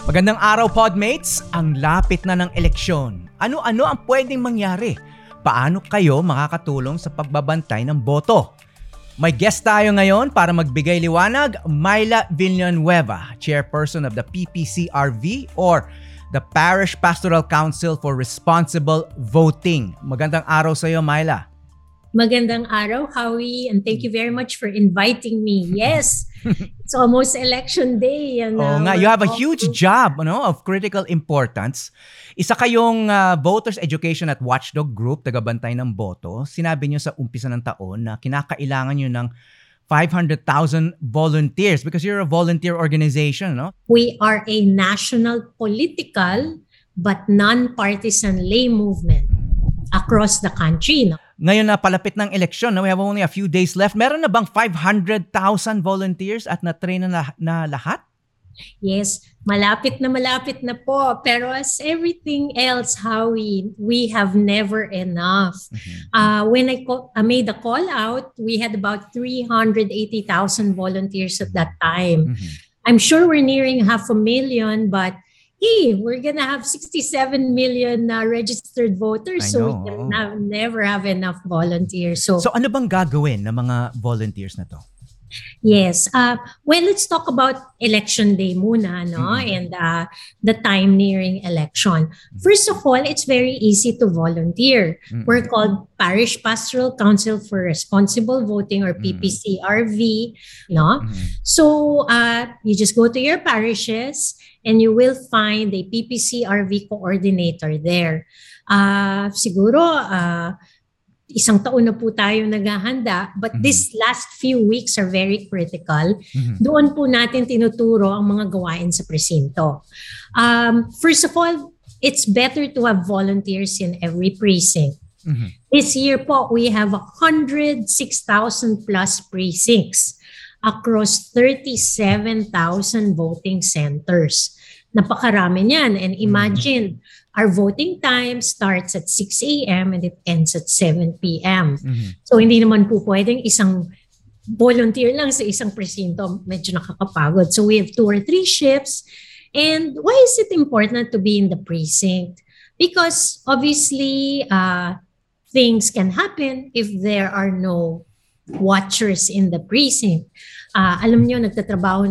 Magandang araw, Podmates! Ang lapit na ng eleksyon. Ano-ano ang pwedeng mangyari? Paano kayo makakatulong sa pagbabantay ng boto? May guest tayo ngayon para magbigay liwanag, Myla Villanueva, Chairperson of the PPCRV or the Parish Pastoral Council for Responsible Voting. Magandang araw sa iyo, Myla. Magandang araw, Howie, and thank you very much for inviting me. Yes, it's almost election day. And, you have a huge job of critical importance. Isa kayong Voters Education at Watchdog Group, tagabantay ng boto. Sinabi niyo sa umpisa ng taon na kinakailangan niyo ng 500,000 volunteers because you're a volunteer organization, no? We are a national political but non-partisan lay movement across the country. No? Ngayon na palapit ng eleksyon, we have only a few days left. Meron na bang 500,000 volunteers at na-train na lahat? Yes, malapit na po. Pero as everything else, Howie, we have never enough. When I made the call out, we had about 380,000 volunteers at that time. I'm sure we're nearing 500,000, but we're gonna have 67 million registered voters, so we can never have enough volunteers. So ano bang gagawin ng mga volunteers na to? Yes. Well, let's talk about election day muna, no? And the time nearing election. First of all, it's very easy to volunteer. We're called Parish Pastoral Council for Responsible Voting or PPCRV, no? So you just go to your parishes and you will find a PPCRV coordinator there. Siguro, isang taon na po tayo naghahanda, but these last few weeks are very critical. Doon po natin tinuturo ang mga gawain sa presinto. First of all, it's better to have volunteers in every precinct. This year po, we have 106,000 plus precincts across 37,000 voting centers. Napakarami niyan. And imagine, our voting time starts at 6 a.m. and it ends at 7 p.m. So hindi naman po pwedeng isang volunteer lang sa isang presinto. Medyo nakakapagod. So we have 2 or 3 shifts. And why is it important to be in the precinct? Because obviously, things can happen if there are no watchers in the precinct. Alam niyo, nagtatrabaho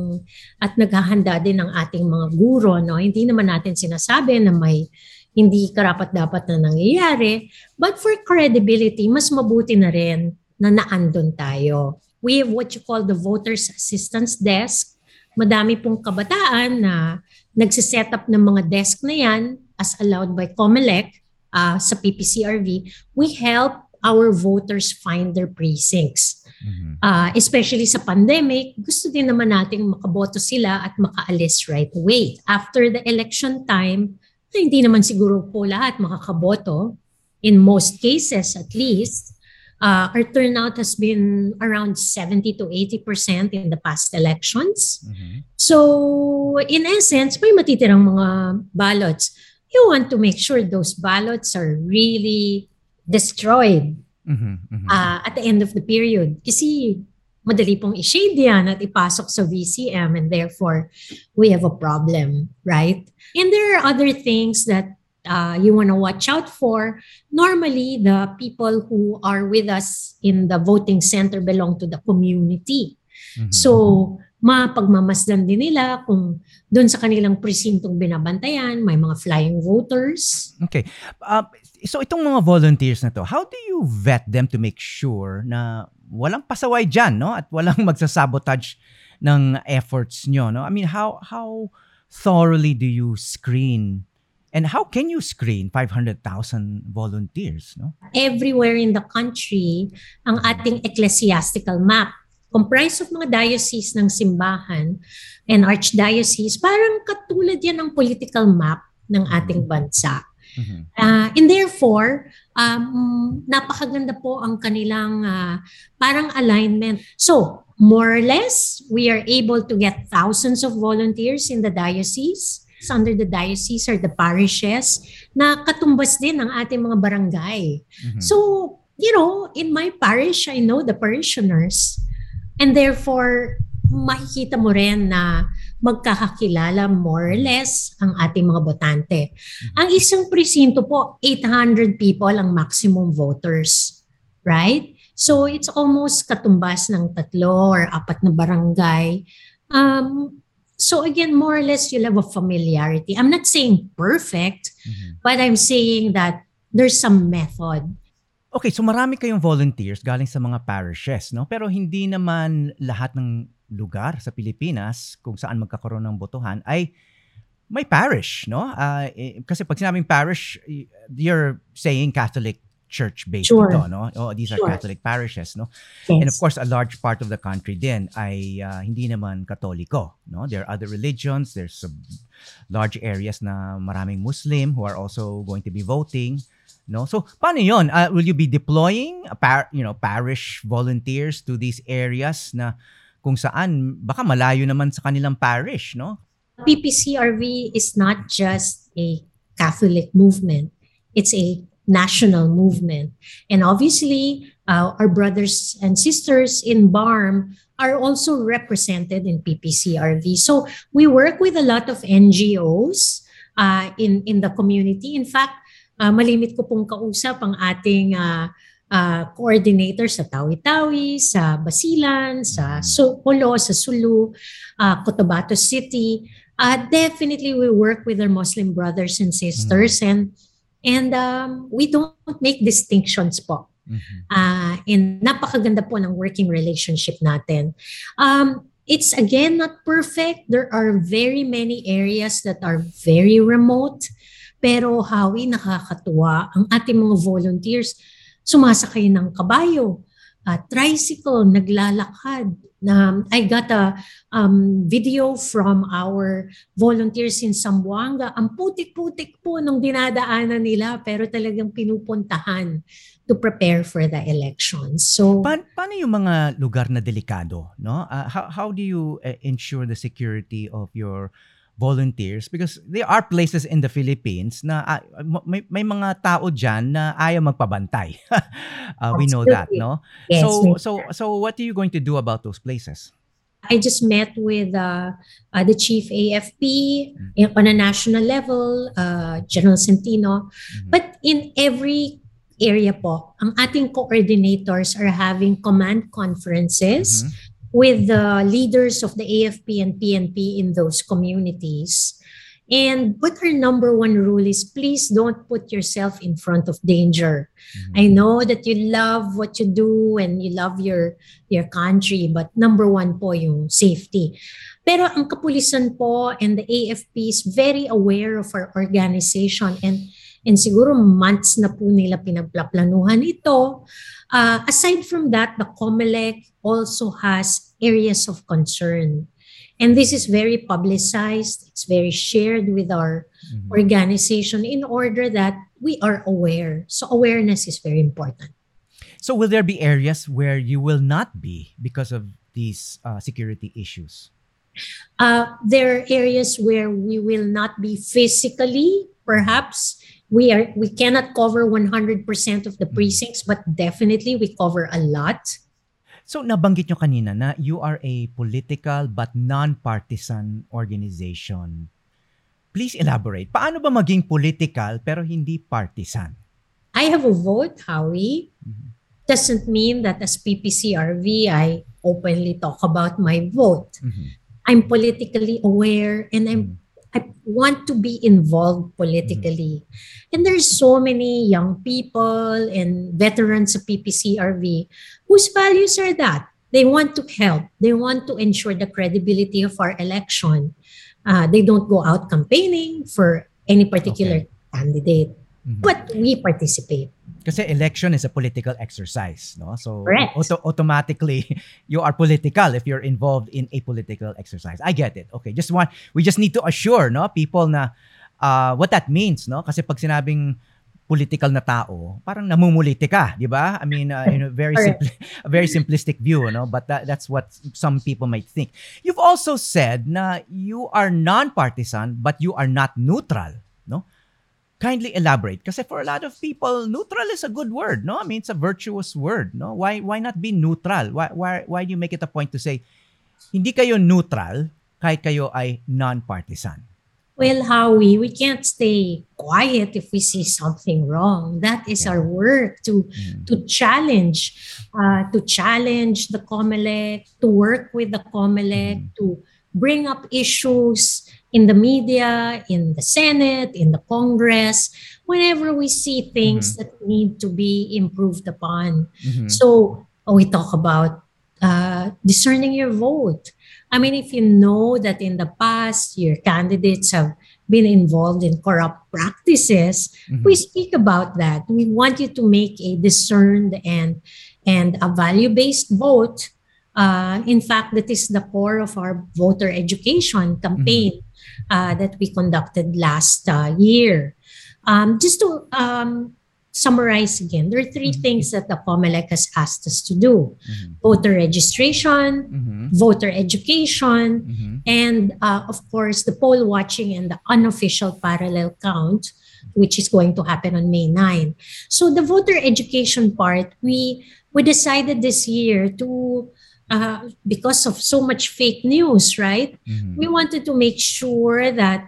at naghahanda din ng ating mga guro, no? Hindi naman natin sinasabi na may hindi karapat-dapat na nangyayari, but for credibility, mas mabuti na rin na naandun tayo. We have what you call the Voters Assistance Desk. Madami pong kabataan na nagsiset up ng mga desk na yan as allowed by COMELEC sa PPCRV. We help our voters find their precincts. Especially sa pandemic, gusto din naman nating makaboto sila at makaalis right away. After the election time, hindi naman siguro po lahat makakaboto. In most cases, at least, our turnout has been around 70 to 80% in the past elections. So, in essence, may matitirang mga ballots. You want to make sure those ballots are really destroyed at the end of the period. Kasi madali pong i-shade yan at ipasok sa VCM and therefore we have a problem, right? And there are other things that you want to watch out for. Normally, the people who are with us in the voting center belong to the community. So, mapagmamasdan din nila kung doon sa kanilang presintong binabantayan, may mga flying voters. Okay. So itong mga volunteers na to, how do you vet them to make sure na walang pasaway dyan, no? At walang magsasabotage ng efforts nyo, no? I mean, how thoroughly do you screen and how can you screen 500,000 volunteers, no? Everywhere in the country, ang ating ecclesiastical map comprised of mga diocese ng simbahan and archdiocese, parang katulad yan ng political map ng ating bansa. And therefore, napakaganda po ang kanilang parang alignment. So, more or less, we are able to get thousands of volunteers in the diocese. Under the diocese are the parishes na katumbas din ng ating mga barangay. So, in my parish, I know the parishioners. And therefore, makikita mo rin na magkakakilala more or less ang ating mga botante. Ang isang presinto po, 800 people ang maximum voters, right? So it's almost katumbas ng 3 or 4 na barangay. So again, more or less, you'll have a familiarity. I'm not saying perfect, but I'm saying that there's some method. Okay, so marami kayong volunteers galing sa mga parishes, no? Pero hindi naman lahat ng lugar sa Pilipinas kung saan magkakaroon ng botohan ay may parish, no? Kasi pag sinabing parish, you're saying Catholic church-based ito, no? These are Catholic parishes, no? Yes. And of course, a large part of the country din ay hindi naman Katoliko, no? There are other religions, there's large areas na maraming Muslim who are also going to be voting, no? So, paano yun? Will you be deploying parish volunteers to these areas na kung saan baka malayo naman sa kanilang parish, no? PPCRV is not just a Catholic movement. It's a national movement. And obviously, our brothers and sisters in BARM are also represented in PPCRV. So we work with a lot of NGOs in the community. In fact, malimit ko pong kausap ang ating coordinator sa Tawi-Tawi, sa Basilan, sa Polo, sa Sulu, Cotabato City. Definitely we work with our Muslim brothers and sisters and we don't make distinctions po. And napakaganda po ng working relationship natin. It's again not perfect. There are very many areas that are very remote. Pero Howie, nakakatuwa ang ating mga volunteers sumasakay ng kabayo, tricycle, naglalakad. I got a video from our volunteers in Zamboanga. Ang putik-putik po nung dinadaanan nila pero talagang pinupuntahan to prepare for the elections. So, paano yung mga lugar na delikado, no? How do you ensure the security of your volunteers? Because there are places in the Philippines na may mga tao dyan na ayaw magpabantay. We know that, no? Yes, so what are you going to do about those places? I just met with the chief AFP on a national level, General Centino. But in every area po, ang ating coordinators are having command conferences with the leaders of the AFP and PNP in those communities. And but our number one rule is please don't put yourself in front of danger. I know that you love what you do and you love your country, but number one po yung safety. Pero ang kapulisan po and the AFP is very aware of our organization and siguro months na po nila pinagplaplanuhan ito. Aside from that, the COMELEC also has areas of concern. And this is very publicized. It's very shared with our organization in order that we are aware. So awareness is very important. So will there be areas where you will not be because of these security issues? There are areas where we will not be physically, perhaps. We cannot cover 100% of the precincts, but definitely we cover a lot. So nabanggit nyo kanina na you are a political but non-partisan organization. Please elaborate. Paano ba maging political pero hindi partisan? I have a vote, Howie. Doesn't mean that as PPCRV, I openly talk about my vote. I'm politically aware and I want to be involved politically. And there's so many young people and veterans of PPCRV whose values are that. They want to help. They want to ensure the credibility of our election. They don't go out campaigning for any particular candidate. But we participate. Kasi election is a political exercise, no? So automatically you are political if you're involved in a political exercise. I get it. Okay, we just need to assure, no, people na what that means, no? Kasi pag sinabing political na tao, parang namumuliti ka, di ba? I mean, a very simplistic view, no? But that's what some people might think. You've also said na you are non-partisan but you are not neutral, no? Kindly elaborate. Kasi for a lot of people, neutral is a good word, no? I mean, it's a virtuous word, no? Why not be neutral? Why do you make it a point to say, hindi kayo neutral kahit kayo ay non-partisan? Well, Howie, we can't stay quiet if we see something wrong. That is our work to challenge, the COMELEC, to work with the COMELEC, to bring up issues in the media, in the Senate, in the Congress, whenever we see things that need to be improved upon. So we talk about discerning your vote. I mean, if you know that in the past your candidates have been involved in corrupt practices, we speak about that. We want you to make a discerned and a value-based vote. In fact, that is the core of our voter education campaign that we conducted last year. Just to summarize again, there are three things that the COMELEC has asked us to do: voter registration, voter education, and of course, the poll watching and the unofficial parallel count, which is going to happen on May 9. So the voter education part, we decided this year to, because of so much fake news, right? We wanted to make sure that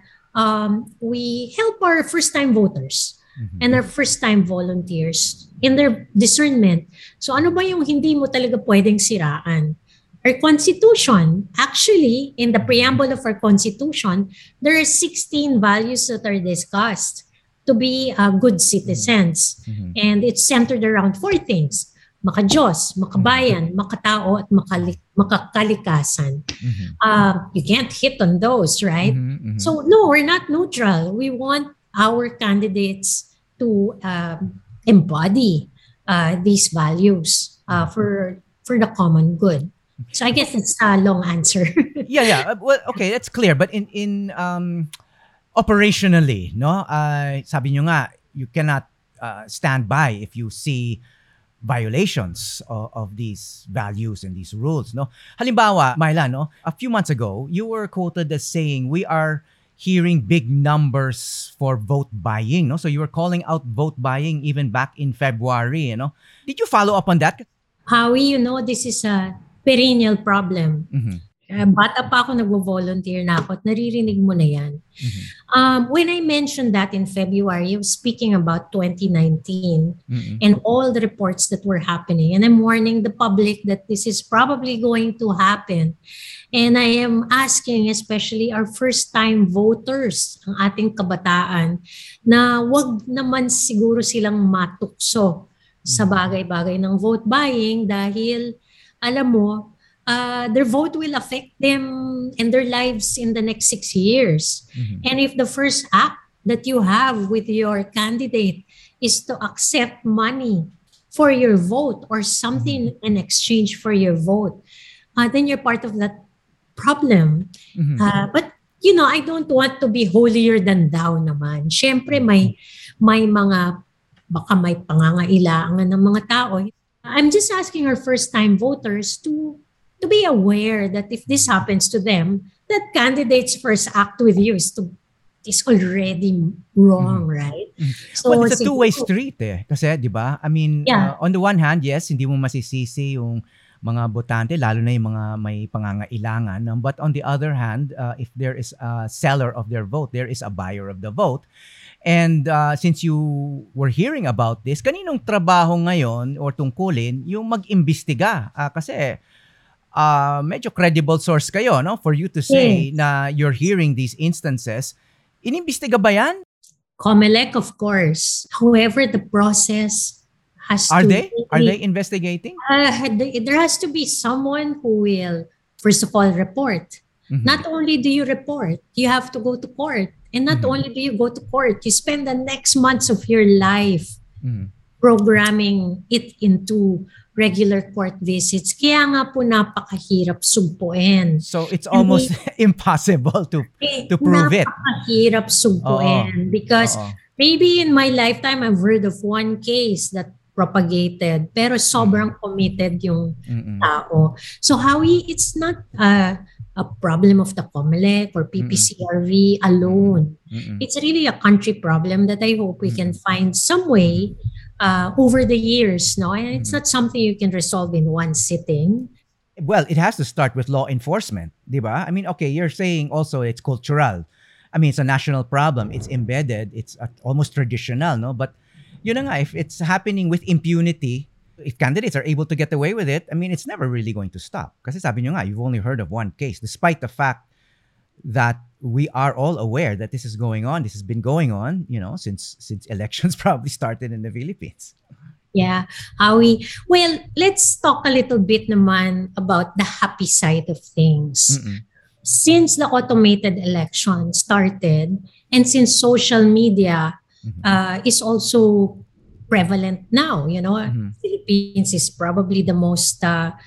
we help our first-time voters and our first-time volunteers in their discernment. So ano ba yung hindi mo talaga pwedeng siraan? Our Constitution, actually, in the preamble of our Constitution, there are 16 values that are discussed to be good citizens. And it's centered around 4 things: maka-Diyos, makabayan, makatao, at makakalikasan. You can't hit on those, right? So no, we're not neutral. We want our candidates to embody these values for the common good. So I guess it's a long answer. Yeah. Well, okay, that's clear. But in operationally, no, sabi nyo nga, you cannot stand by if you see violations of these values and these rules, no? Halimbawa, Myla, no, a few months ago, you were quoted as saying we are hearing big numbers for vote buying, no? So you were calling out vote buying even back in February, you know? Did you follow up on that? Howie, this is a perennial problem. Bata pa ako, nagvo-volunteer na ako at naririnig mo na yan. When I mentioned that in February, I was speaking about 2019 and all the reports that were happening. And I'm warning the public that this is probably going to happen. And I am asking especially our first-time voters, ang ating kabataan, na wag naman siguro silang matukso sa bagay-bagay ng vote buying dahil, alam mo, their vote will affect them and their lives in the next 6 years. And if the first act that you have with your candidate is to accept money for your vote or something in exchange for your vote, then you're part of that problem. But, I don't want to be holier than thou naman. Siyempre, may mga, baka may pangangailangan ng mga tao. I'm just asking our first-time voters to be aware that if this happens to them, that candidate's first act with you is already wrong, right? So, well, it's a two-way street Kasi, di ba? I mean, on the one hand, yes, hindi mo masisisi yung mga botante, lalo na yung mga may pangangailangan. But on the other hand, if there is a seller of their vote, there is a buyer of the vote. And since you were hearing about this, kaninong trabaho ngayon or tungkulin yung mag-imbestiga? Kasi medyo credible source kayo, no? For you to say na you're hearing these instances. Inimbestiga ba yan? COMELEC, of course. However, the process has Are to they? Are they investigating? There has to be someone who will, first of all, report. Not only do you report, you have to go to court. And not only do you go to court, you spend the next months of your life programming it into regular court visits. Kaya nga po napakahirap sugpuin. So it's almost impossible to prove it. Napakahirap sugpuin because maybe in my lifetime I've heard of one case that propagated pero sobrang committed yung tao. So Howie, it's not a problem of the COMELEC or PPCRV alone. It's really a country problem that I hope we can find some way over the years, no? And it's not something you can resolve in one sitting. Well, it has to start with law enforcement, di ba? I mean, okay, you're saying also it's cultural. I mean, it's a national problem. It's embedded. It's almost traditional, no? But yun na nga, if it's happening with impunity, if candidates are able to get away with it, I mean, it's never really going to stop. Kasi sabi nyo nga, you've only heard of one case, despite the fact that we are all aware that this is going on. This has been going on, since elections probably started in the Philippines. Yeah, Howie. Well, let's talk a little bit naman about the happy side of things. Since the automated election started, and since social media is also prevalent now, Philippines is probably the most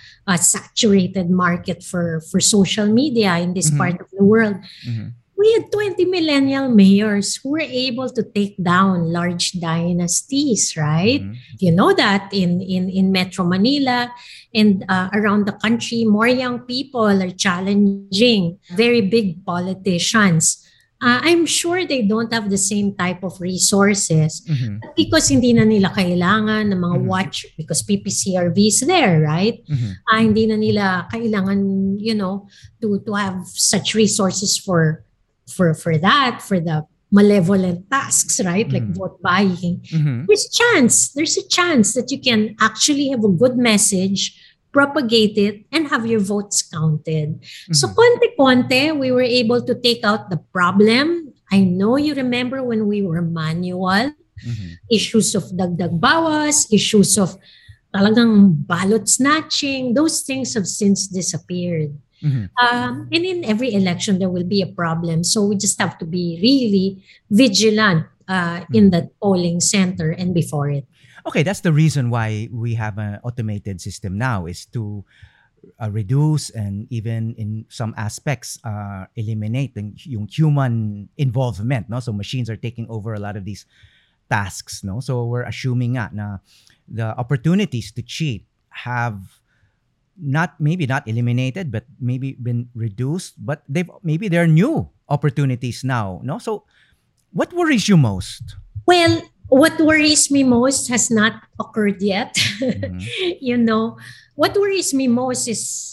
saturated market for social media in this part of the world. We had 20 millennial mayors who were able to take down large dynasties, right? You know that in Metro Manila and around the country, more young people are challenging very big politicians. I'm sure they don't have the same type of resources because hindi na nila kailangan ng mga watch because PPCRV is there, right? Hindi na nila kailangan, to have such resources for that, for the malevolent tasks, right? Like vote buying. There's a chance that you can actually have a good message, propagate it, and have your votes counted. So konti-konti, we were able to take out the problem. I know you remember when we were manual, issues of dagdag bawas, issues of talagang ballot snatching, those things have since disappeared. And in every election, there will be a problem. So we just have to be really vigilant in the polling center and before it. Okay, that's the reason why we have an automated system now, is to reduce and even in some aspects eliminate yung human involvement. No? So machines are taking over a lot of these tasks. No? So we're assuming nga na the opportunities to cheat have maybe not eliminated, but maybe been reduced, but maybe there are new opportunities now. No? So what worries you most? Well, what worries me most has not occurred yet. What worries me most is,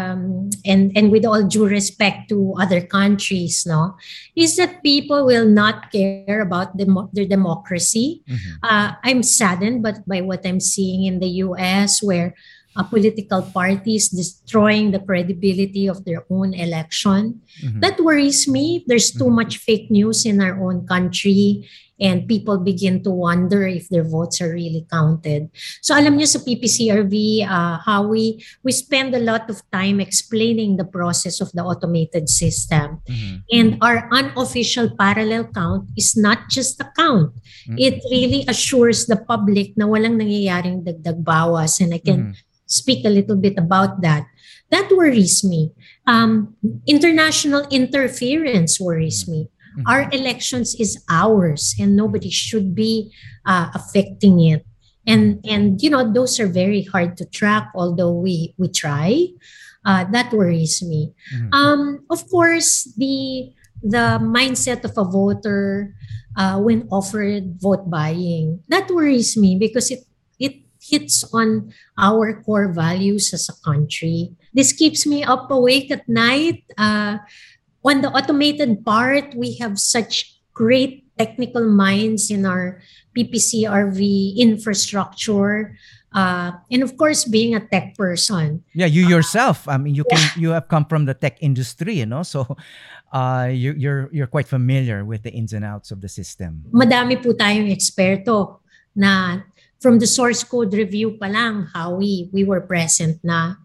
and with all due respect to other countries, is that people will not care about their democracy. I'm saddened by what I'm seeing in the US, where political parties destroying the credibility of their own election. That worries me. There's too much fake news in our own country and people begin to wonder if their votes are really counted. So alam niyo sa PPCRV, how we spend a lot of time explaining the process of the automated system. And our unofficial parallel count is not just a count. It really assures the public na walang nangyayaring dagdag bawas. And I can speak a little bit about that. That worries me. International interference worries me. Our elections is ours and nobody should be affecting it. And those are very hard to track, although we try. That worries me. Of course, the mindset of a voter when offered vote buying, that worries me because it hits on our core values as a country. This keeps me up awake at night. On the automated part, we have such great technical minds in our PPCRV infrastructure. And of course, being a tech person. Yeah, you yourself. I mean, you have come from the tech industry, so you're quite familiar with the ins and outs of the system. Madami po tayong eksperto na from the source code review pa lang, how we were present na.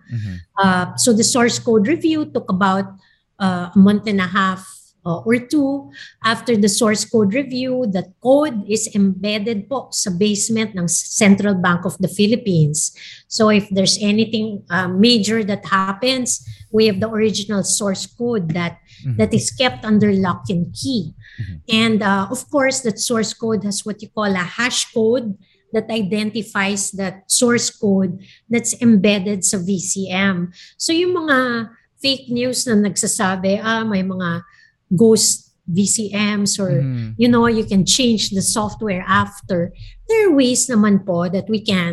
So the source code review took about a month and a half or two. After the source code review, the code is embedded po sa basement ng Central Bank of the Philippines. So if there's anything major that happens, we have the original source code that is kept under lock and key. And of course, that source code has what you call a hash code that identifies that source code that's embedded sa VCM. So yung mga fake news na nagsasabi, may mga ghost VCMs or, you can change the software after. There are ways naman po that we can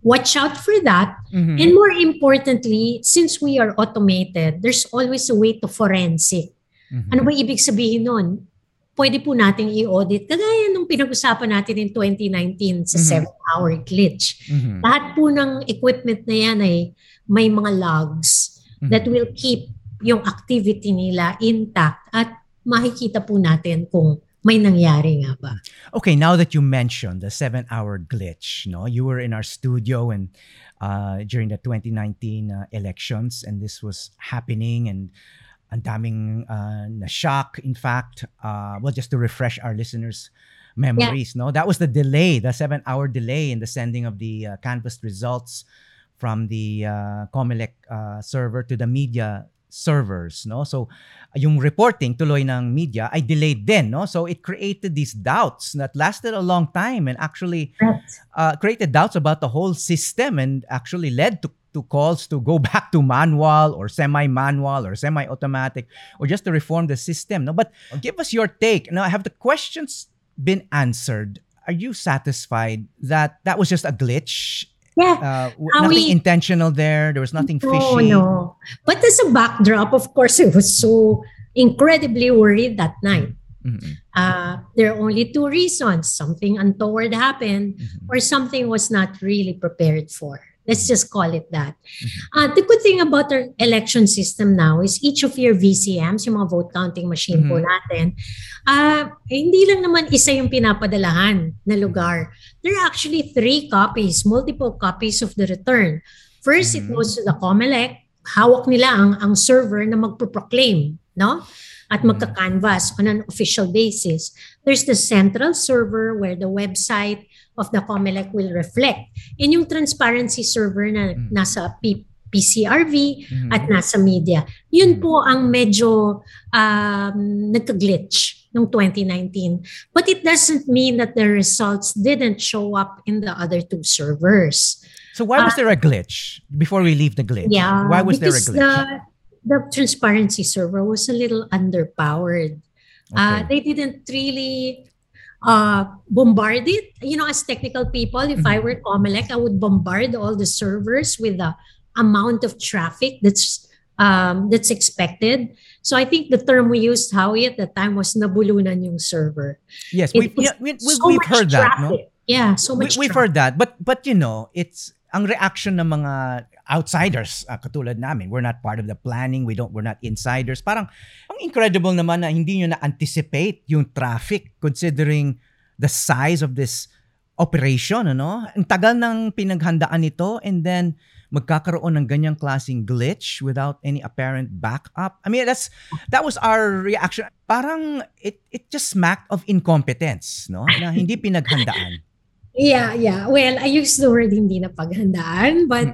watch out for that. And more importantly, since we are automated, there's always a way to forensic. Ano ba ibig sabihin nun? Pwede po nating i-audit. Kagaya nung pinag-usapan natin in 2019 sa 7-hour glitch. Lahat po ng equipment na yan ay may mga logs that will keep yung activity nila intact at makikita po natin kung may nangyari nga ba. Okay, now that you mentioned the 7-hour glitch, no, you were in our studio and during the 2019 elections, and this was happening, and ang daming na-shock. In fact, well, just to refresh our listeners' memories, no, that was the delay, the 7-hour delay in the sending of the canvassed results from the COMELEC server to the media servers, no? So yung reporting tuloy ng media ay delayed din, no? So it created these doubts that lasted a long time and actually created doubts about the whole system and actually led to calls to go back to manual or semi-manual or semi-automatic or just to reform the system, no? But give us your take. Now, have the questions been answered? Are you satisfied that that was just a glitch? Yeah. Nothing intentional there. There was nothing fishy. No. But as a backdrop, of course, I was so incredibly worried that night. There are only two reasons. Something untoward happened or something was not really prepared for. Let's just call it that. The good thing about our election system now is each of your VCMs, yung mga vote counting machine po natin, hindi lang naman isa yung pinapadalahan na lugar. There are actually 3 copies, multiple copies of the return. First, it goes to the COMELEC. Hawak nila ang server na magpo-proclaim, no? At magka-canvas on an official basis. There's the central server where the website of the COMELEC will reflect. And yung transparency server na nasa PCRV at nasa media. Yun po ang medyo nagka-glitch noong 2019. But it doesn't mean that the results didn't show up in the other 2 servers. So why was there a glitch? Before we leave the glitch, why was there a glitch? The transparency server was a little underpowered. Okay. They didn't really bombard it. You know, as technical people, if I were COMELEC, I would bombard all the servers with the amount of traffic that's expected. So I think the term we used, Howie, at the time was nabulunan yung server. Yes, we've heard that, no? Yeah, so much we've heard that, but you know, it's ang reaction ng mga outsiders katulad namin. We're not part of the planning. We're not insiders. Parang ang incredible naman na hindi nyo na-anticipate yung traffic considering the size of this operation, ano? Ang tagal ng pinaghandaan nito and then magkakaroon ng ganyang klaseng glitch without any apparent backup. I mean, that was our reaction. Parang it just smacked of incompetence, no? Na hindi pinaghandaan. Yeah. Well, I use the word hindi na paghandaan, but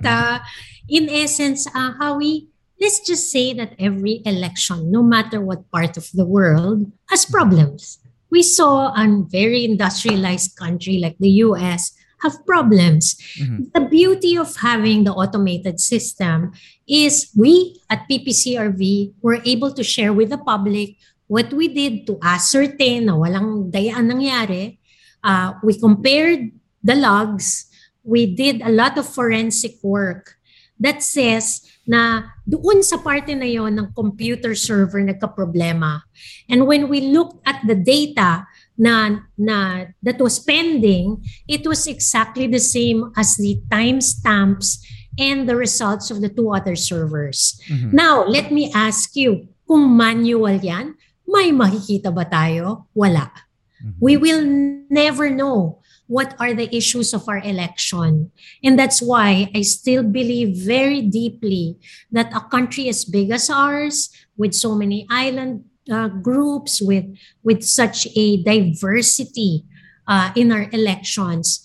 in essence, Howie, let's just say that every election, no matter what part of the world, has problems. We saw a very industrialized country like the US have problems. The beauty of having the automated system is we at PPCRV were able to share with the public what we did to ascertain na walang dayaan nangyari. We compared the logs. We did a lot of forensic work that says na doon sa parte na yon ng computer server nagka-problema. And when we looked at the data na that was pending, it was exactly the same as the timestamps and the results of the 2 other servers. Now, let me ask you, kung manual yan, may makikita ba tayo? Wala. We will never know what are the issues of our election. And that's why I still believe very deeply that a country as big as ours, with so many island groups, with such a diversity in our elections,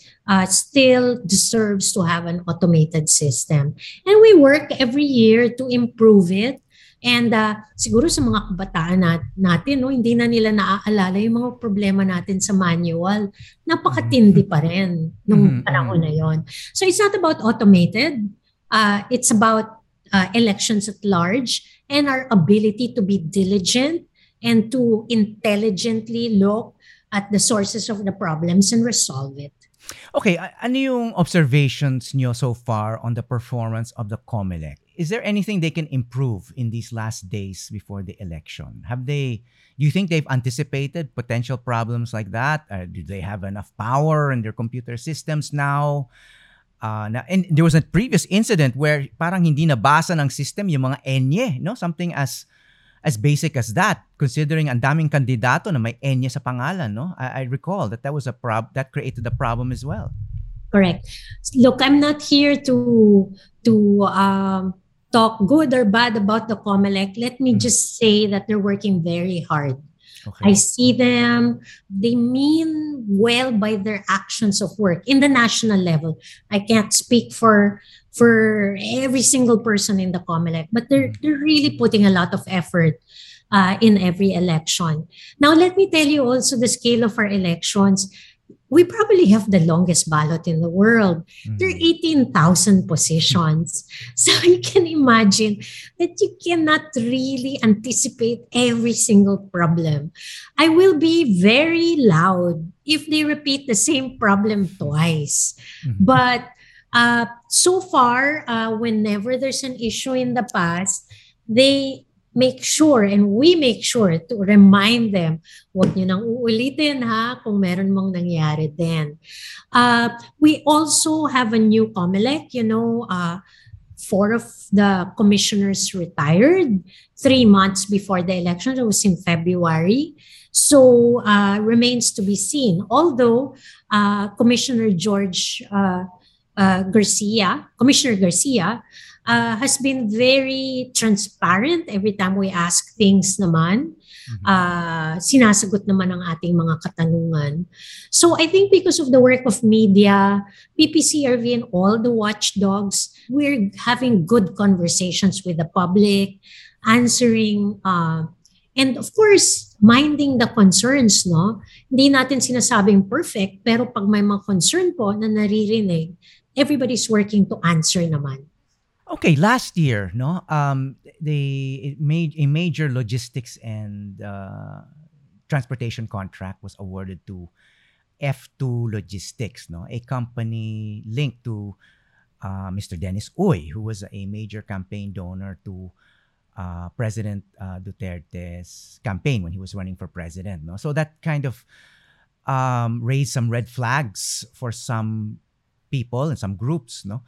still deserves to have an automated system. And we work every year to improve it. And siguro sa mga kabataan natin, no, hindi na nila naaalala yung mga problema natin sa manual. Napakatindi pa rin nung panahon na yon. So it's not about automated. It's about elections at large and our ability to be diligent and to intelligently look at the sources of the problems and resolve it. Okay, ano yung observations nyo so far on the performance of the COMELEC? Is there anything they can improve in these last days before the election? Do you think they've anticipated potential problems like that? Do they have enough power in their computer systems now? And there was a previous incident where parang hindi nabasa ng system yung mga ENYE, no? Something as basic as that, considering ang daming kandidato na may ENYE sa pangalan, no? I recall that was that created a problem as well. Correct. Look, I'm not here to talk good or bad about the COMELEC. Let me just say that they're working very hard. Okay. I see them. They mean well by their actions of work in the national level. I can't speak for every single person in the COMELEC, but they're really putting a lot of effort in every election. Now, let me tell you also the scale of our elections. We probably have the longest ballot in the world. There are 18,000 positions. So you can imagine that you cannot really anticipate every single problem. I will be very loud if they repeat the same problem twice. But so far, whenever there's an issue in the past, they make sure and we make sure to remind them, huwag nyo nang uulitin ha kung meron mong nangyari din. We also have a new COMELEC, 4 of the commissioners retired 3 months before the election. It was in February. So remains to be seen. Although Commissioner Garcia has been very transparent every time we ask things naman. Sinasagot naman ang ating mga katanungan. So I think because of the work of media, PPCRV and all the watchdogs, we're having good conversations with the public, answering, and of course, minding the concerns, no? Hindi natin sinasabing perfect, pero pag may mga concern po na naririnig, everybody's working to answer naman. Okay, last year, no, they made a major logistics and transportation contract was awarded to F2 Logistics, no, a company linked to Mr. Dennis Uy, who was a major campaign donor to President Duterte's campaign when he was running for president, no. So that kind of raised some red flags for some people and some groups, no.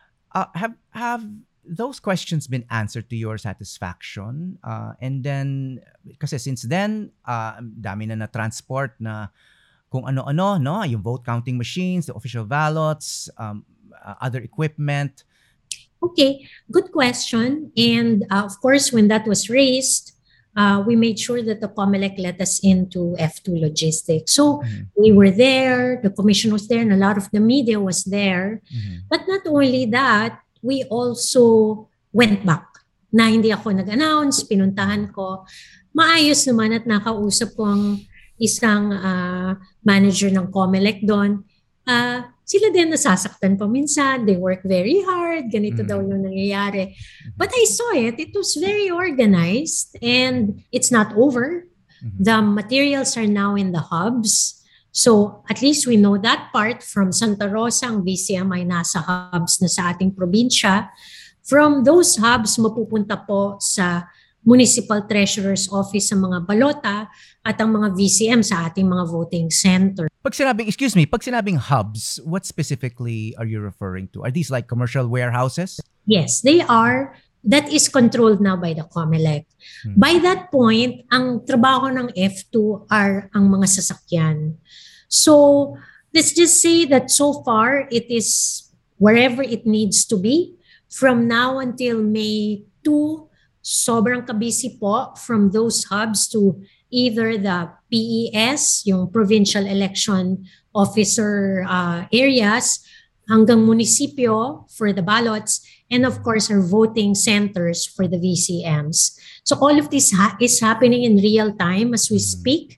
Have those questions been answered to your satisfaction? And then, kasi since then, dami na transport na kung ano-ano, no? Yung vote counting machines, the official ballots, other equipment. Okay, good question. And of course, when that was raised, we made sure that the COMELEC let us into F2 Logistics. So we were there, the commission was there, and a lot of the media was there. But not only that, we also went back. Na hindi ako nag-announce, pinuntahan ko. Maayos naman at nakausap ko ang isang manager ng COMELEC doon. Sila din nasasaktan pa minsan. They work very hard. Ganito daw yung nangyayari. But I saw it. It was very organized and it's not over. The materials are now in the hubs. So at least we know that part. From Santa Rosa, ang VCM ay nasa hubs na sa ating probinsya. From those hubs, mapupunta po sa Municipal Treasurer's Office sa mga balota at ang mga VCM sa ating mga voting center. Pag sinabing hubs, what specifically are you referring to? Are these like commercial warehouses? Yes, they are. That is controlled now by the COMELEC. By that point, ang trabaho ng F2 are ang mga sasakyan. So, let's just say that so far, it is wherever it needs to be. From now until May 2, sobrang kabisi po from those hubs to either the PES, yung Provincial Election Officer areas, hanggang munisipyo for the ballots, and of course our voting centers for the VCMs. So all of this is happening in real time as we speak.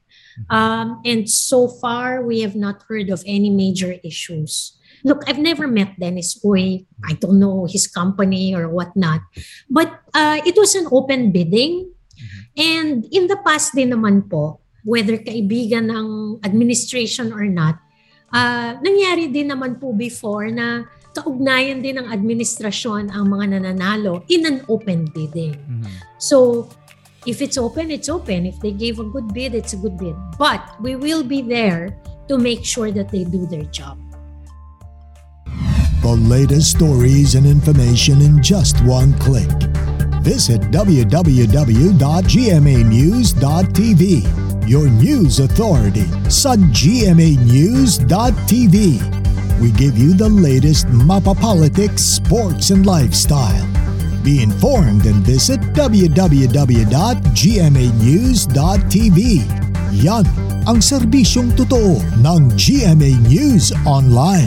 And so far, we have not heard of any major issues. Look, I've never met Dennis Uy. I don't know his company or whatnot. But it was an open bidding. And in the past din naman po, whether kaibigan ng administration or not, nangyari din naman po before na kaugnayan din ng administrasyon ang mga nananalo in an open bidding. So, if it's open, it's open. If they gave a good bid, it's a good bid. But we will be there to make sure that they do their job. The latest stories and information in just one click. Visit www.gmanews.tv. Your news authority sa gmanews.tv. We give you the latest mapapolitics, sports, and lifestyle. Be informed and visit www.gmanews.tv. Yan ang serbisyong totoo ng GMA News Online.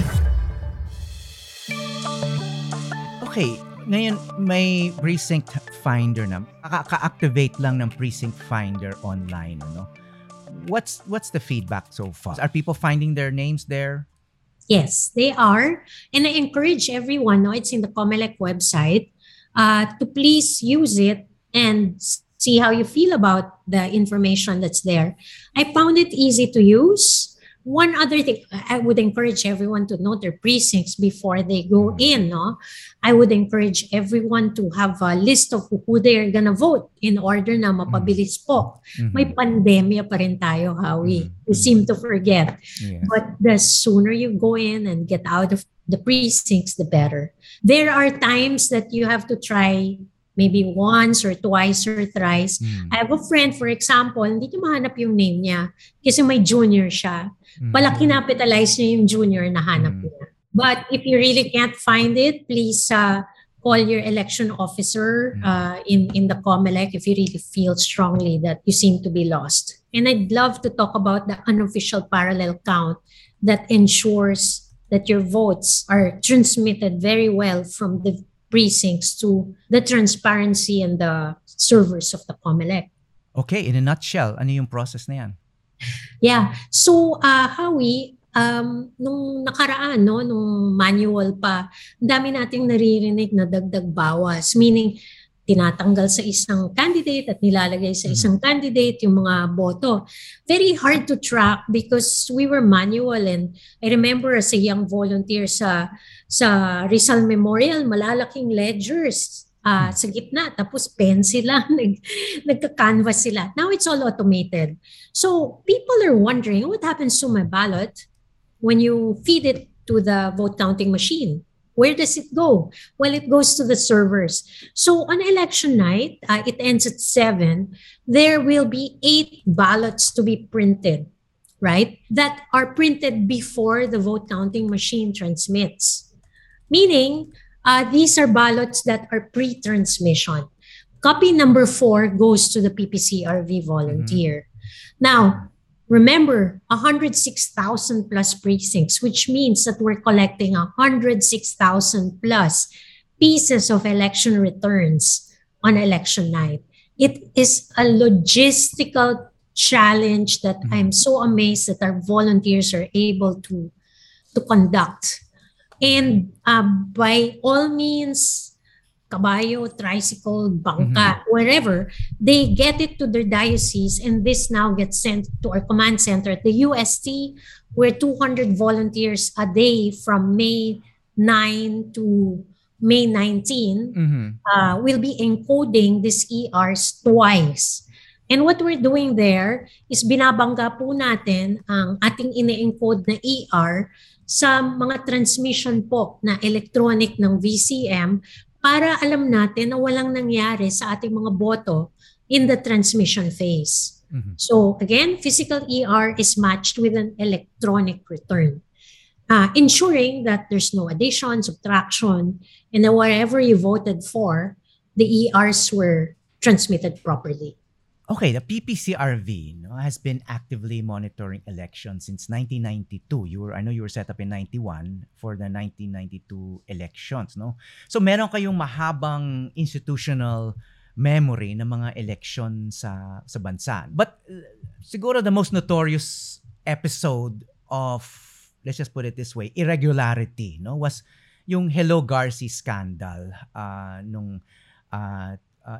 Okay, ngayon may precinct finder na. Ka-activate lang ng precinct finder online, ano? What's the feedback so far? Are people finding their names there? Yes, they are. And I encourage everyone, it's in the COMELEC website, to please use it and see how you feel about the information that's there. I found it easy to use. One other thing, I would encourage everyone to know their precincts before they go in. I would encourage everyone to have a list of who they're gonna vote in order na mapabilis po. May pandemya pa rin tayo, Howie. We seem to forget. Yeah. But the sooner you go in and get out of the precincts, the better. There are times that you have to try maybe once or twice or thrice. I have a friend, for example, hindi niya mahanap yung name niya kasi may junior siya. Pala kinapitalize niya yung junior na hanap niya. But if you really can't find it, please call your election officer in the COMELEC if you really feel strongly that you seem to be lost. And I'd love to talk about the unofficial parallel count that ensures that your votes are transmitted very well from the precincts to the transparency and the servers of the COMELEC. Okay, in a nutshell, ano yung process na yan? Yeah. So, Howie, nung nakaraan, nung manual pa, ang dami nating naririnig na dagdag bawas. Meaning, tinatanggal sa isang candidate at nilalagay sa isang candidate yung mga boto. Very hard to track because we were manual, and I remember as a young volunteer sa Rizal Memorial, malalaking ledgers sa gitna, tapos pencil lang, nagka-canvas sila. Now it's all automated. So people are wondering, what happens to my ballot when you feed it to the vote counting machine? Where does it go? Well, it goes to the servers. So on election night, it ends at 7, there will be 8 ballots to be printed, right? That are printed before the vote counting machine transmits. Meaning, these are ballots that are pre-transmission. Copy number 4 goes to the PPCRV volunteer. Now, remember, 106,000 plus precincts, which means that we're collecting 106,000 plus pieces of election returns on election night. It is a logistical challenge that I'm so amazed that our volunteers are able to conduct. And by all means, kabayo, tricycle, bangka, wherever, they get it to their diocese, and this now gets sent to our command center at the UST, where 200 volunteers a day from May 9 to May 19 will be encoding these ERs twice. And what we're doing there is binabangga po natin ang ating ine-encode na ER sa mga transmission po na electronic ng VCM para alam natin na walang nangyari sa ating mga boto in the transmission phase. So again, physical ER is matched with an electronic return, ensuring that there's no addition, subtraction, and that whatever you voted for, the ERs were transmitted properly. Okay, the PPCRV has been actively monitoring elections since 1992. I know you were set up in 91 for the 1992 elections, no? So meron kayong mahabang institutional memory ng mga election sa bansa. But siguro the most notorious episode of, let's just put it this way, irregularity, no, was yung Hello Garci scandal nung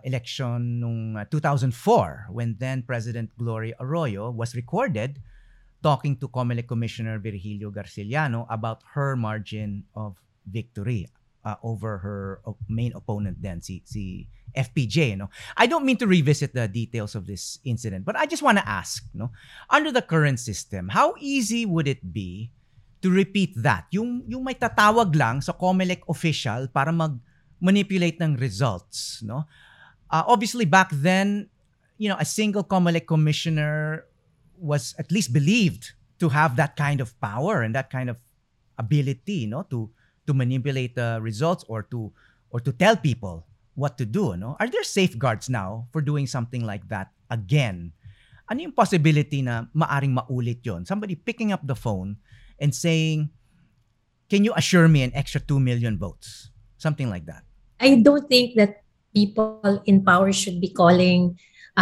election nung 2004, when then President Gloria Arroyo was recorded talking to COMELEC Commissioner Virgilio Garciliano about her margin of victory over her main opponent then, si FPJ. No? I don't mean to revisit the details of this incident, but I just want to ask, no, under the current system, how easy would it be to repeat that? Yung may tatawag lang sa COMELEC official para mag-manipulate ng results. No? Obviously, back then, a single COMELEC commissioner was at least believed to have that kind of power and that kind of ability, no, to manipulate the results or to tell people what to do, no? Are there safeguards now for doing something like that again? Ano yung possibility na maaring maulit yon? Somebody picking up the phone and saying, "Can you assure me an extra 2 million votes?" Something like that. I don't think that people in power should be calling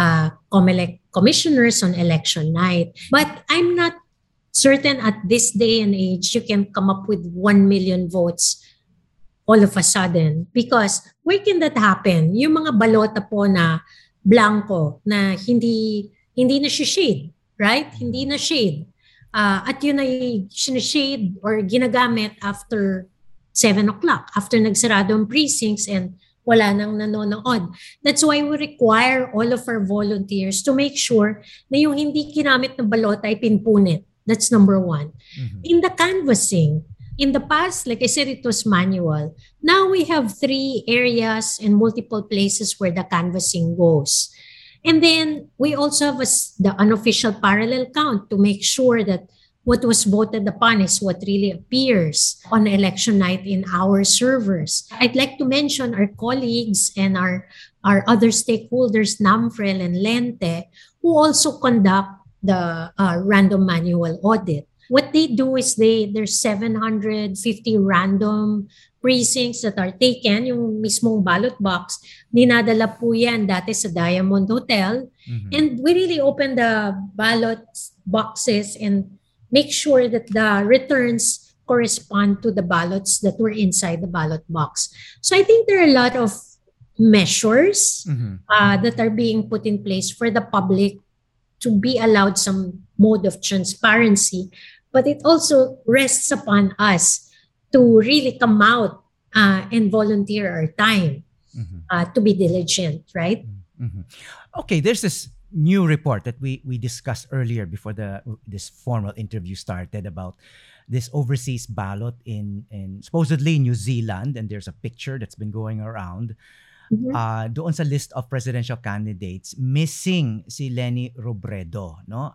COMELEC commissioners on election night. But I'm not certain at this day and age you can come up with 1 million votes all of a sudden. Because where can that happen? Yung mga balota po na blanco na hindi na shade, right? Hindi na shade. At yun ay sinashade or ginagamit after 7 o'clock, after nagsarado ang precincts and wala nang nanonood. That's why we require all of our volunteers to make sure na yung hindi kinamit na balota ay pinpunit. That's number one. Mm-hmm. In the canvassing, in the past, like I said, it was manual. Now we have 3 areas and multiple places where the canvassing goes. And then we also have the unofficial parallel count to make sure that what was voted upon is what really appears on election night in our servers. I'd like to mention our colleagues and our other stakeholders, NAMFREL and Lente, who also conduct the random manual audit. What they do is there's 750 random precincts that are taken, yung mismong ballot box, dinadala po yan dati sa Diamond Hotel. Mm-hmm. And we really open the ballot boxes and make sure that the returns correspond to the ballots that were inside the ballot box. So I think there are a lot of measures that are being put in place for the public to be allowed some mode of transparency. But it also rests upon us to really come out and volunteer our time to be diligent, right? Mm-hmm. Okay, there's this new report that we discussed earlier before this formal interview started about this overseas ballot in supposedly New Zealand, and there's a picture that's been going around. Doon sa list of presidential candidates, missing si Leni Robredo, no?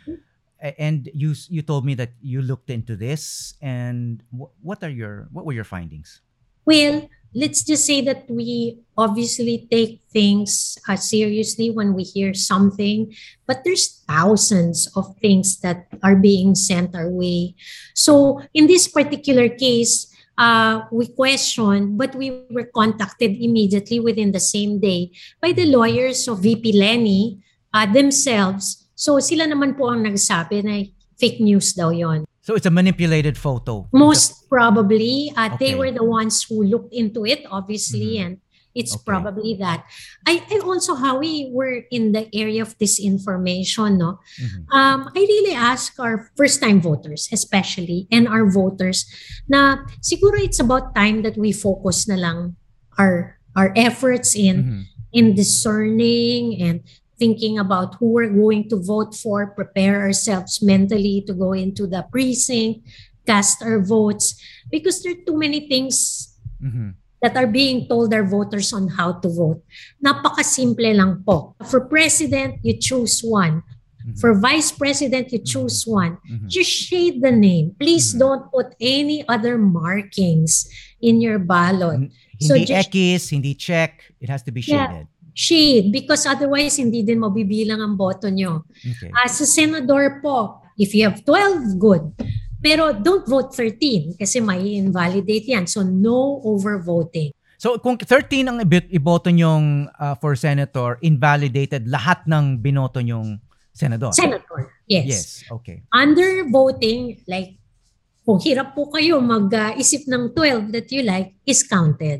And you told me that you looked into this, and what were your findings? Well, let's just say that we obviously take things seriously when we hear something, but there's thousands of things that are being sent our way. So in this particular case, we questioned, but we were contacted immediately within the same day by the lawyers of VP Leni themselves. So sila naman po ang nagsabi na fake news daw yon. So it's a manipulated photo? Most probably. They were the ones who looked into it, obviously, and it's probably that. I also, how we were in the area of disinformation, no? I really ask our first-time voters, especially, and our voters, na siguro it's about time that we focus na lang our efforts in discerning and thinking about who we're going to vote for, prepare ourselves mentally to go into the precinct, cast our votes, because there are too many things that are being told our voters on how to vote. Napakasimple lang po. For president, you choose one. For vice president, you choose one. Just shade the name. Please don't put any other markings in your ballot. Hindi X, hindi check. It has to be shaded. Shade, because otherwise hindi din mabibilang ang boto nyo. Sa senador po, if you have 12, good. Pero don't vote 13 kasi may invalidate yan. So no overvoting. So kung 13 ang iboto nyong for senator, invalidated lahat ng binoto nyong senador? Senator, yes. Yes, okay. Undervoting, like kung hirap po kayo mag-isip ng 12 that you like, is counted.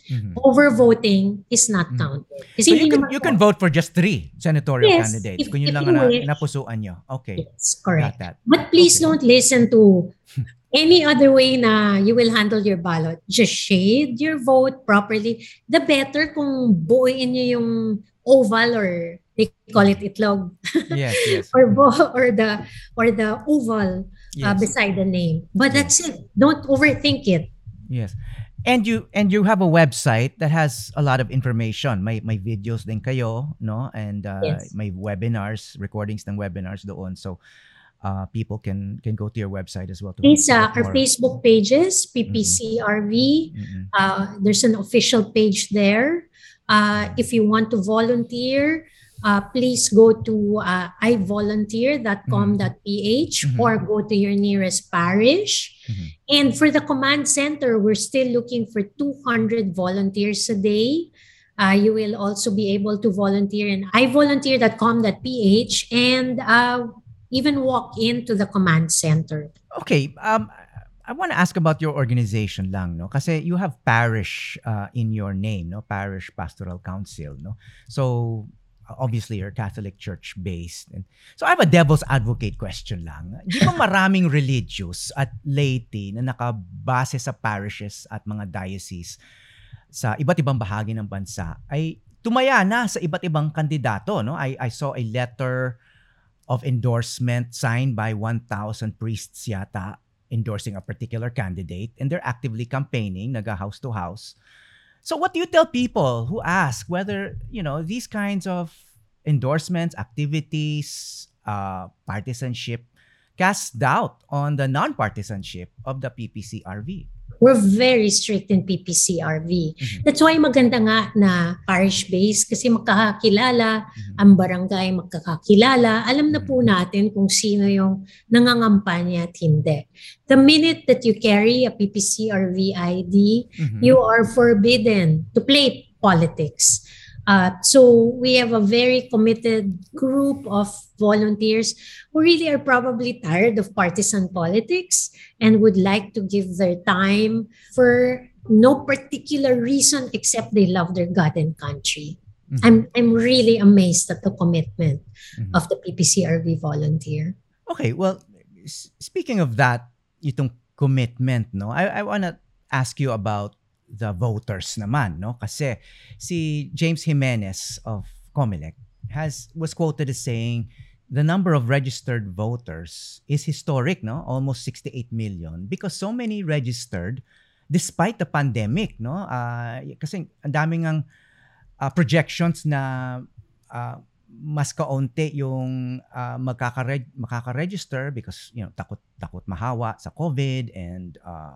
Overvoting is not counted. So Kasi you can vote for just 3 senatorial Yes, candidates. if- Kung yun if lang you na wish. napusuan nyo. Okay. Yes, correct. Got that. But please Okay. don't listen to any other way na you will handle your ballot. Just shade your vote properly. The better kung buuin niyo yung oval, or they call it itlog, Yes, yes. or the oval Yes. beside the name. But Yes. that's it. Don't overthink it. Yes. And you have a website that has a lot of information. May videos din kayo, no? And Yes. may webinars, recordings ng webinars doon. So people can go to your website as well to Please, get our more. Facebook pages, PPCRV. There's an official page there. If you want to volunteer, please go to ivolunteer.com.ph or go to your nearest parish. And for the command center, we're still looking for 200 volunteers a day. You will also be able to volunteer in ivolunteer.com.ph and even walk into the command center. Okay, I want to ask about your organization lang, no? Kasi you have parish in your name, no? Parish Pastoral Council, no? So obviously you're Catholic Church based. And so I have a devil's advocate question lang. Di ba maraming religious at laity na nakabase sa parishes at mga diocese sa iba't ibang bahagi ng bansa ay tumaya na sa iba't ibang kandidato, no? I saw a letter of endorsement signed by 1,000 priests yata endorsing a particular candidate, and they're actively campaigning, naga house to house. So what do you tell people who ask whether, these kinds of endorsements, activities, partisanship cast doubt on the non-partisanship of the PPCRV? We're very strict in PPCRV. That's why maganda nga na parish-based kasi magkakakilala, ang barangay magkakakilala. Alam na po natin kung sino yung nangangampanya at hindi. The minute that you carry a PPCRV ID, you are forbidden to play politics. So we have a very committed group of volunteers who really are probably tired of partisan politics and would like to give their time for no particular reason except they love their God and country. I'm really amazed at the commitment of the PPCRV volunteer. Okay, well, speaking of that, itong commitment, no, I want to ask you about the voters naman, no? Kasi si James Jimenez of COMELEC was quoted as saying the number of registered voters is historic, no? Almost 68 million because so many registered despite the pandemic, no? Kasi ang daming ang projections na mas kaunti yung makaka-register because takot mahawa sa COVID and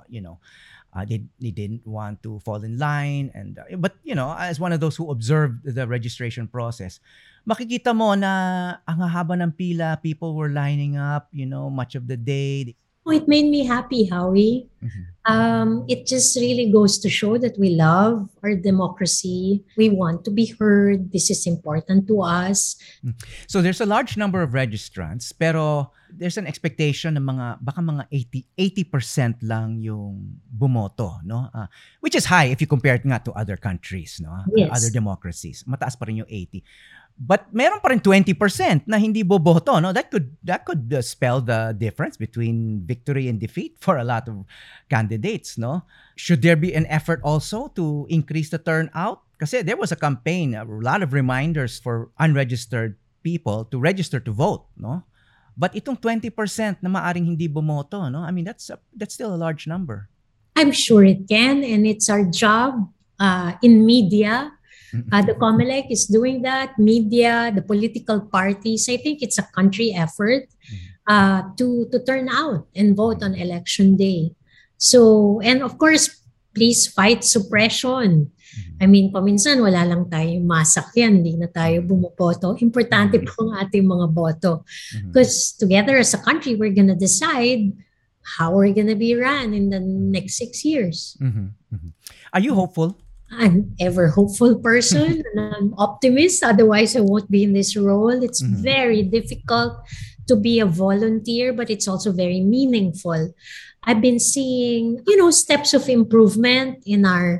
they didn't want to fall in line and but as one of those who observed the registration process, makikita mo na ang haba ng pila, people were lining up, much of the day. It made me happy, Howie. It just really goes to show that we love our democracy. We want to be heard. This is important to us. So there's a large number of registrants, pero there's an expectation na baka mga 80% lang yung bumoto, no? Which is high if you compare it nga to other countries, no? Yes. Other democracies. Mataas pa rin yung 80. But meron pa rin 20% na hindi boboto, no? That could spell the difference between victory and defeat for a lot of candidates, no? Should there be an effort also to increase the turnout? Kasi there was a campaign, a lot of reminders for unregistered people to register to vote, no? But itong 20% na maaring hindi bumoto, no? I mean, that's still a large number. I'm sure it can, and it's our job in media. The COMELEC is doing that. Media, the political parties. I think it's a country effort to turn out and vote on election day. So, and of course, please fight suppression. I mean, paminsan wala lang tayong masakyan, hindi na tayo bumoboto. Importante po ang ating mga boto. Because together as a country, we're gonna decide how we're gonna be run in the next 6 years. Are you hopeful? I'm ever hopeful person and I'm optimist. Otherwise, I won't be in this role. It's very difficult to be a volunteer, but it's also very meaningful. I've been seeing, steps of improvement in our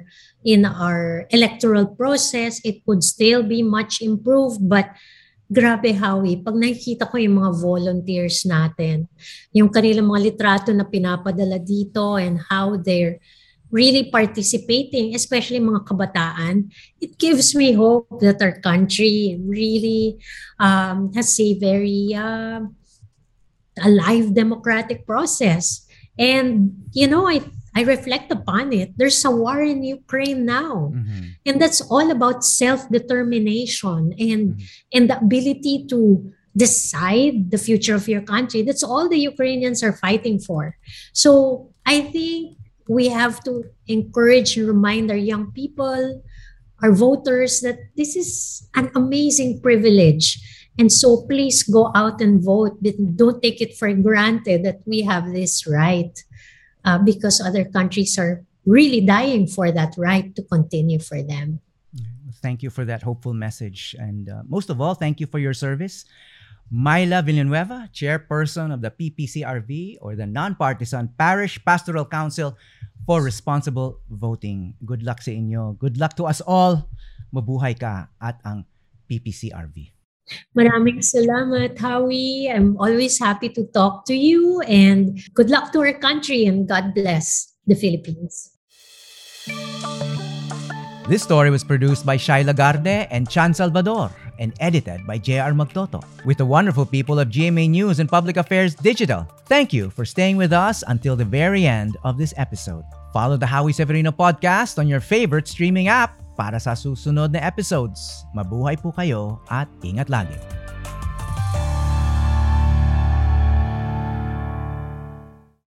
in our electoral process. It could still be much improved, but grabe, Howie, pag nakikita ko yung mga volunteers natin, yung kanilang mga litrato na pinapadala dito and how they're really participating, especially mga kabataan, it gives me hope that our country really has a very alive democratic process. And, I reflect upon it. There's a war in Ukraine now. And that's all about self-determination and the ability to decide the future of your country. That's all the Ukrainians are fighting for. So I think we have to encourage and remind our young people, our voters, that this is an amazing privilege. And so please go out and vote. Don't take it for granted that we have this right. Because other countries are really dying for that right to continue for them. Thank you for that hopeful message. And most of all, thank you for your service. Myla Villanueva, Chairperson of the PPCRV, or the Nonpartisan Parish Pastoral Council for Responsible Voting. Good luck sa inyo. Good luck to us all. Mabuhay ka at ang PPCRV. Maraming salamat, Howie. I'm always happy to talk to you, and good luck to our country, and God bless the Philippines. This story was produced by Shai Lagarde and Chan Salvador and edited by J.R. Magtoto with the wonderful people of GMA News and Public Affairs Digital. Thank you for staying with us until the very end of this episode. Follow the Howie Severino podcast on your favorite streaming app para sa susunod na episodes. Mabuhay po kayo at ingat lagi.